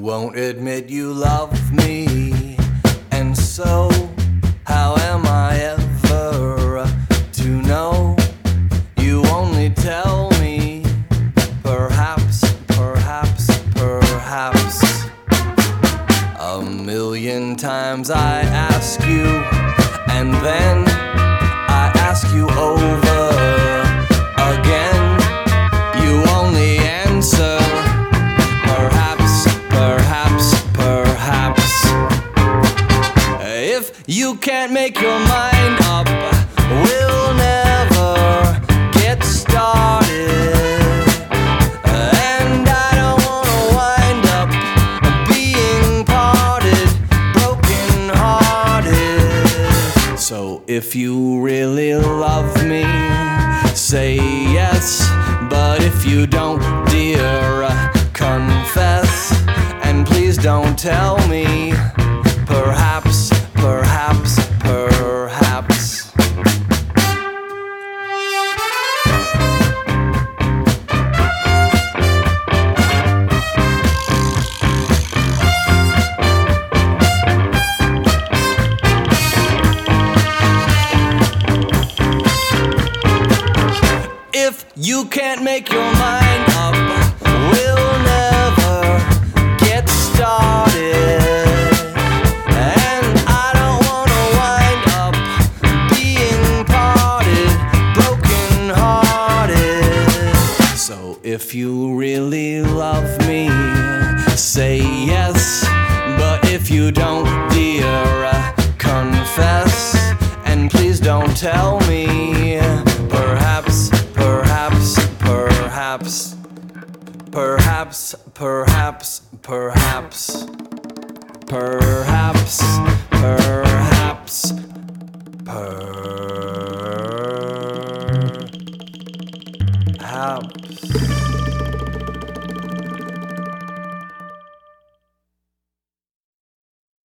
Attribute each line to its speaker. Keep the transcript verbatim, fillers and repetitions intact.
Speaker 1: won't admit you love me, and so how am I ever to know? You only tell me, perhaps, perhaps, perhaps. A million times I ask you, and then I ask you over again. You only answer, perhaps, perhaps, perhaps. If you can't make your mind up, we'll never get started. And I don't wanna wind up being parted, broken hearted. So if you really love me, say yes. But if you don't, dear, confess. And please don't tell me, perhaps, perhaps, perhaps. If you can't make your mind up, we'll never get started. And I don't wanna wind up being parted, broken hearted. So if you really love me, say yes. But if you don't, dear, confess. And please don't tell me, perhaps, perhaps, perhaps, perhaps, perhaps, perhaps, perhaps, perhaps, perhaps.